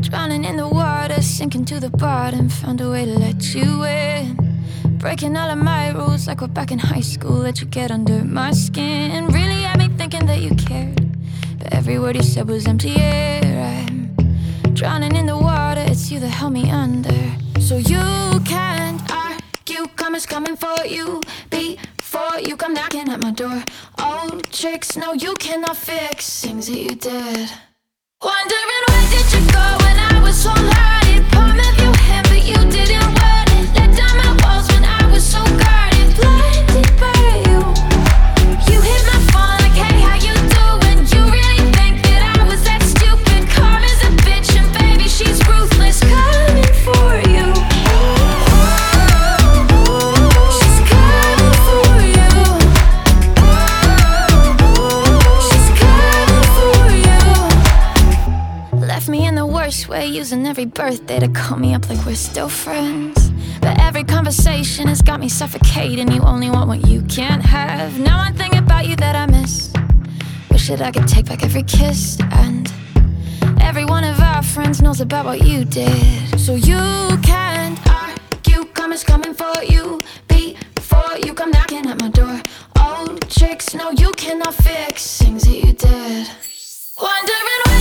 Drowning in the water, sinking to the bottom. Found a way to let you in. Breaking all of my rules like we're back in high school. Let you get under my skin. Really had me thinking that you cared, but every word you said was empty air. I'm drowning in the water, it's you that held me under. So you can't argue, karma's coming for you before you come knocking at my door. Old tricks, no you cannot fix things that you did. Wondering where did you go when I was so lighted? Palm of your hand, but you didn't want it. Let down my walls when I was so guarded. Blinded by you, you hit my phone like, hey, how you doing? You really think that I was that stupid? Karma's a bitch and baby, she's ruthless. Coming for you. She's coming for you. She's coming for you. Left me in the worst way, using every birthday to call me up like we're still friends. But every conversation has got me suffocating. You only want what you can't have. Now one thing about you that I miss, wish that I could take back every kiss. And every one of our friends knows about what you did. So you can't argue, karma's coming for you before you come knocking at my door. Old tricks, no you cannot fix things that you did. Wondering